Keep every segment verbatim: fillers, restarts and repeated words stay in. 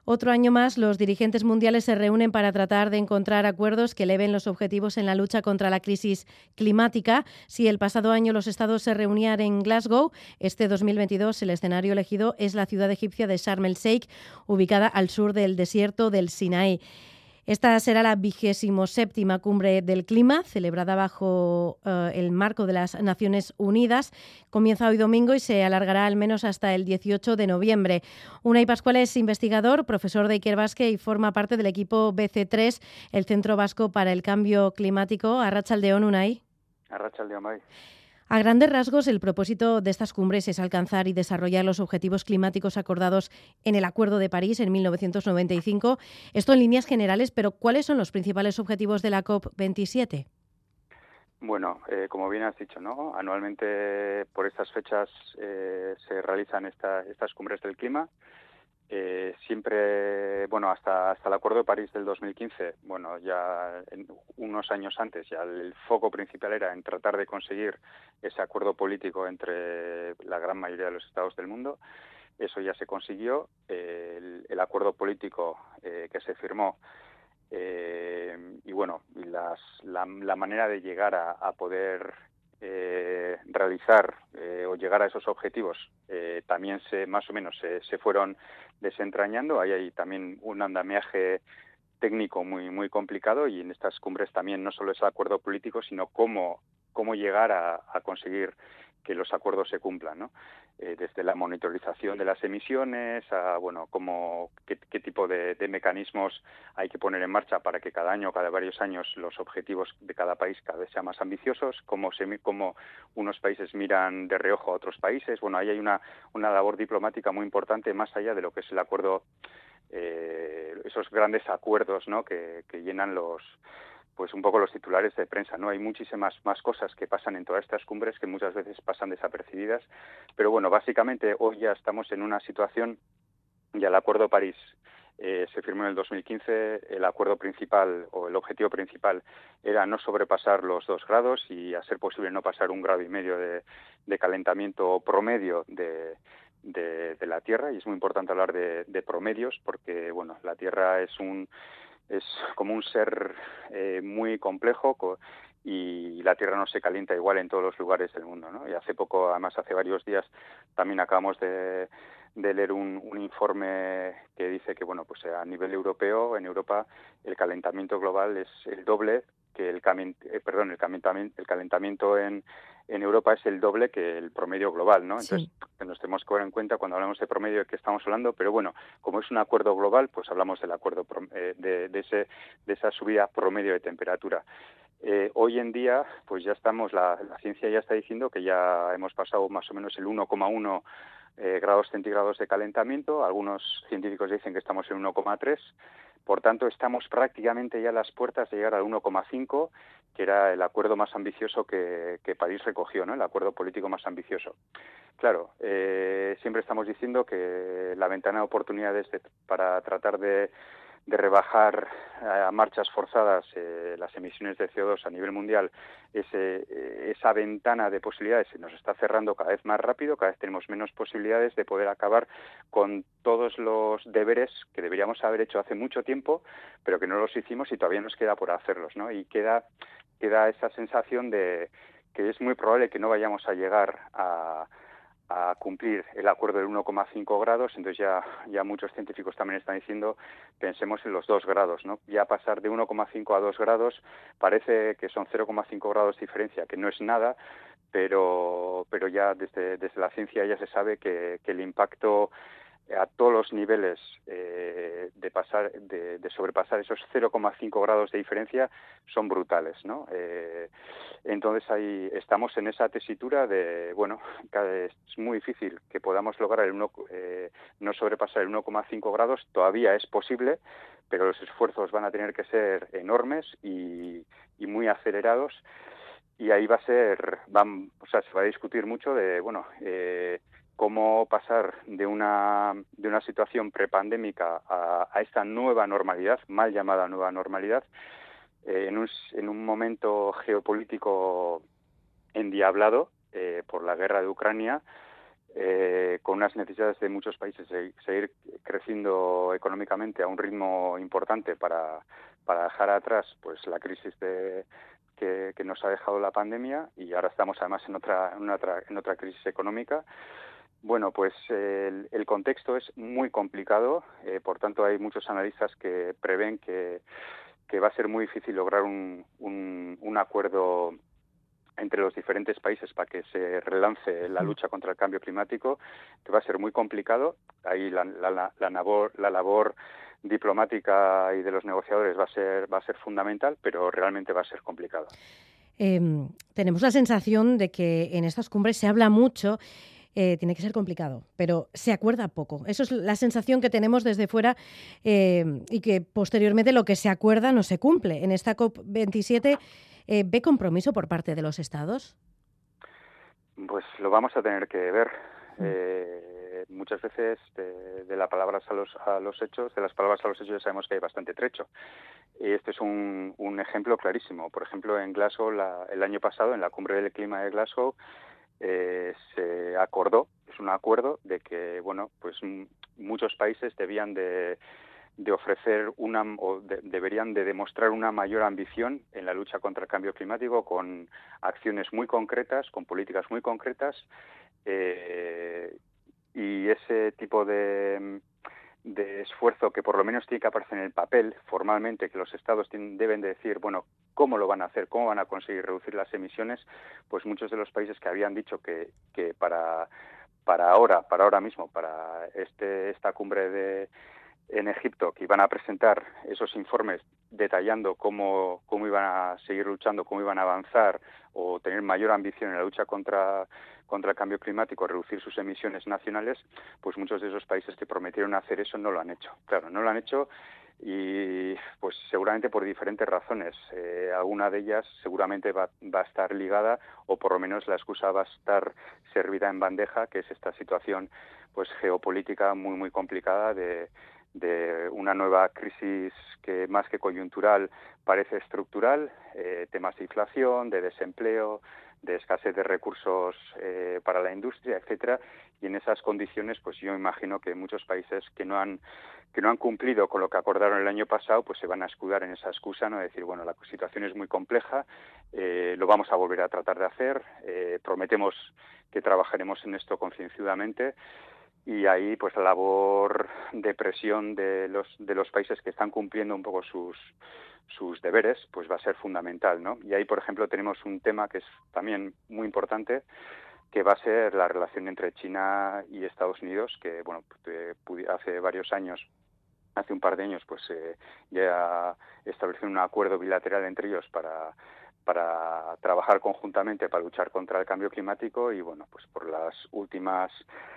Otro año más, los dirigentes mundiales se reúnen para tratar de encontrar acuerdos que eleven los objetivos en la lucha contra la crisis climática. Si el pasado año los estados se reunían en Glasgow, este dos mil veintidós el escenario elegido es la ciudad egipcia de Sharm el Sheikh, ubicada al sur del desierto del Sinaí. Esta será la vigésimo séptima cumbre del clima, celebrada bajo uh, el marco de las Naciones Unidas. Comienza hoy domingo y se alargará al menos hasta el dieciocho de noviembre. Unai Pascual es investigador, profesor de Ikerbasque y forma parte del equipo B C tres, el Centro Vasco para el Cambio Climático. Arratsaldeon, Unai. Arratsaldeon, bai. A grandes rasgos, el propósito de estas cumbres es alcanzar y desarrollar los objetivos climáticos acordados en el Acuerdo de París en mil novecientos noventa y cinco. Esto en líneas generales, pero ¿cuáles son los principales objetivos de la COP veintisiete? Bueno, eh, como bien has dicho, ¿no? Anualmente por estas fechas eh, se realizan esta, estas cumbres del clima. Eh, siempre, bueno, hasta hasta el Acuerdo de París del dos mil quince, bueno, ya en, unos años antes, ya el foco principal era en tratar de conseguir ese acuerdo político entre la gran mayoría de los estados del mundo. Eso ya se consiguió. Eh, el, el acuerdo político eh, que se firmó eh, y bueno, y las, la, la manera de llegar a, a poder eh, realizar eh, o llegar a esos objetivos eh, también se más o menos se, se fueron desentrañando. Ahí hay también un andamiaje técnico muy muy complicado, y en estas cumbres también no solo es el acuerdo político, sino cómo cómo llegar a, a conseguir que los acuerdos se cumplan, ¿no? Eh, desde la monitorización de las emisiones a, bueno, cómo, qué, qué tipo de, de mecanismos hay que poner en marcha para que cada año, cada varios años, los objetivos de cada país cada vez sean más ambiciosos, cómo, se, cómo unos países miran de reojo a otros países. Bueno, ahí hay una, una labor diplomática muy importante, más allá de lo que es el acuerdo, eh, esos grandes acuerdos, ¿no?, que, que llenan los pues un poco los titulares de prensa, ¿no? Hay muchísimas más cosas que pasan en todas estas cumbres que muchas veces pasan desapercibidas, pero bueno, básicamente hoy ya estamos en una situación, ya el Acuerdo de París eh, se firmó en el dos mil quince, el acuerdo principal o el objetivo principal era no sobrepasar los dos grados y, a ser posible, no pasar un grado y medio de, de calentamiento promedio de De, de la Tierra, y es muy importante hablar de, de promedios porque, bueno, la Tierra es un es como un ser eh, muy complejo co- y la Tierra no se calienta igual en todos los lugares del mundo, ¿no? Y hace poco, además hace varios días, también acabamos de, de leer un, un informe que dice que, bueno, pues a nivel europeo, en Europa, el calentamiento global es el doble que el, cami- eh, perdón, el calentamiento, el calentamiento en, en Europa es el doble que el promedio global, ¿no? Entonces, Sí. nos tenemos que tener en cuenta cuando hablamos de promedio de qué estamos hablando, pero bueno, como es un acuerdo global, pues hablamos del acuerdo eh, de, de, ese, de esa subida promedio de temperatura. Eh, hoy en día, pues ya estamos, la, la ciencia ya está diciendo que ya hemos pasado más o menos el uno coma uno eh, grados centígrados de calentamiento. Algunos científicos dicen que estamos en uno coma tres. Por tanto, estamos prácticamente ya a las puertas de llegar al uno coma cinco, que era el acuerdo más ambicioso que, que París recogió, ¿no? El acuerdo político más ambicioso. Claro, eh, siempre estamos diciendo que la ventana de oportunidades de, para tratar de, de rebajar a marchas forzadas eh, las emisiones de C O dos a nivel mundial, ese, eh, esa ventana de posibilidades se nos está cerrando cada vez más rápido, cada vez tenemos menos posibilidades de poder acabar con todos los deberes que deberíamos haber hecho hace mucho tiempo, pero que no los hicimos y todavía nos queda por hacerlos, ¿no? Y queda, queda esa sensación de que es muy probable que no vayamos a llegar a a cumplir el acuerdo del uno coma cinco grados. Entonces ya, ya muchos científicos también están diciendo, pensemos en los dos grados, ¿no? Ya pasar de uno coma cinco a dos grados parece que son cero coma cinco grados de diferencia, que no es nada, pero, pero ya desde, desde la ciencia ya se sabe que, que el impacto a todos los niveles eh, de pasar de, de sobrepasar esos cero coma cinco grados de diferencia son brutales, ¿no? Eh, entonces ahí estamos en esa tesitura de, bueno, es muy difícil que podamos lograr el uno, eh, no sobrepasar el uno coma cinco grados. Todavía es posible, pero los esfuerzos van a tener que ser enormes y, y muy acelerados, y ahí va a ser, van, o sea, se va a discutir mucho de, bueno, eh, cómo pasar de una de una situación prepandémica a, a esta nueva normalidad, mal llamada nueva normalidad, eh, en, un, en un momento geopolítico endiablado eh, por la guerra de Ucrania, eh, con unas necesidades de muchos países de seguir creciendo económicamente a un ritmo importante para, para dejar atrás pues la crisis de, que, que nos ha dejado la pandemia, y ahora estamos además en otra, en otra, en otra crisis económica. Bueno, pues eh, el, el contexto es muy complicado, eh, por tanto hay muchos analistas que prevén que, que va a ser muy difícil lograr un, un, un acuerdo entre los diferentes países para que se relance la lucha contra el cambio climático, que va a ser muy complicado. Ahí la, la, la, la, labor, la labor diplomática y de los negociadores va a ser, va a ser fundamental, pero realmente va a ser complicado. Eh, tenemos la sensación de que en estas cumbres se habla mucho. Eh, tiene que ser complicado, pero se acuerda poco. Eso es la sensación que tenemos desde fuera, eh, y que posteriormente lo que se acuerda no se cumple. En esta COP veintisiete, eh, ¿ve compromiso por parte de los Estados? Pues lo vamos a tener que ver. Mm. Eh, muchas veces de, de las palabras a los, a los hechos, de las palabras a los hechos ya sabemos que hay bastante trecho. Y este es un, un ejemplo clarísimo. Por ejemplo, en Glasgow, la, el año pasado, en la cumbre del clima de Glasgow, Eh, se acordó, es un acuerdo de que, bueno, pues m- muchos países debían de, de ofrecer una, o de, deberían de demostrar una mayor ambición en la lucha contra el cambio climático, con acciones muy concretas, con políticas muy concretas, eh, y ese tipo de de esfuerzo que por lo menos tiene que aparecer en el papel formalmente, que los estados tienen, deben de decir, bueno, cómo lo van a hacer, cómo van a conseguir reducir las emisiones, pues muchos de los países que habían dicho que, que para, para ahora, para ahora mismo, para este esta cumbre de en Egipto, que iban a presentar esos informes detallando cómo, cómo iban a seguir luchando, cómo iban a avanzar o tener mayor ambición en la lucha contra, contra el cambio climático, reducir sus emisiones nacionales, pues muchos de esos países que prometieron hacer eso no lo han hecho. Claro, no lo han hecho, y pues seguramente por diferentes razones. Eh, alguna de ellas seguramente va, va a estar ligada, o por lo menos la excusa va a estar servida en bandeja, que es esta situación pues geopolítica muy muy complicada de de una nueva crisis que más que coyuntural parece estructural, eh, temas de inflación, de desempleo, de escasez de recursos eh, para la industria, etcétera. Y en esas condiciones, pues yo imagino que muchos países que no han que no han cumplido con lo que acordaron el año pasado, pues se van a escudar en esa excusa, no, de decir, bueno, la situación es muy compleja, eh, lo vamos a volver a tratar de hacer, eh, prometemos que trabajaremos en esto concienzudamente. Y ahí, pues, la labor de presión de los de los países que están cumpliendo un poco sus sus deberes, pues va a ser fundamental, ¿no? Y ahí, por ejemplo, tenemos un tema que es también muy importante, que va a ser la relación entre China y Estados Unidos, que, bueno, hace varios años, hace un par de años, pues eh, ya establecieron un acuerdo bilateral entre ellos para para trabajar conjuntamente para luchar contra el cambio climático, y, bueno, pues por las últimas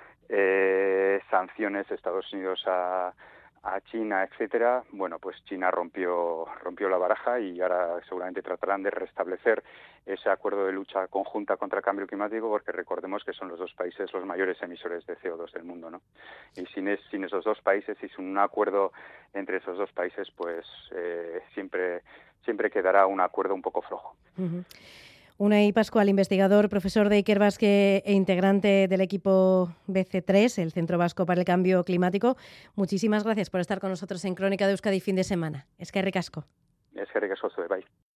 Eh, sanciones de Estados Unidos a, a China, etcétera, bueno, pues China rompió rompió la baraja, y ahora seguramente tratarán de restablecer ese acuerdo de lucha conjunta contra el cambio climático, porque recordemos que son los dos países los mayores emisores de C O dos del mundo, ¿no? Y sin, es, sin esos dos países y sin un acuerdo entre esos dos países, pues eh, siempre siempre quedará un acuerdo un poco flojo. Uh-huh. Unai Pascual, investigador, profesor de Ikerbasque e integrante del equipo B C tres, el Centro Vasco para el Cambio Climático. Muchísimas gracias por estar con nosotros en Crónica de Euskadi fin de semana. Eskerrik asko. Eskerrik asko, bai.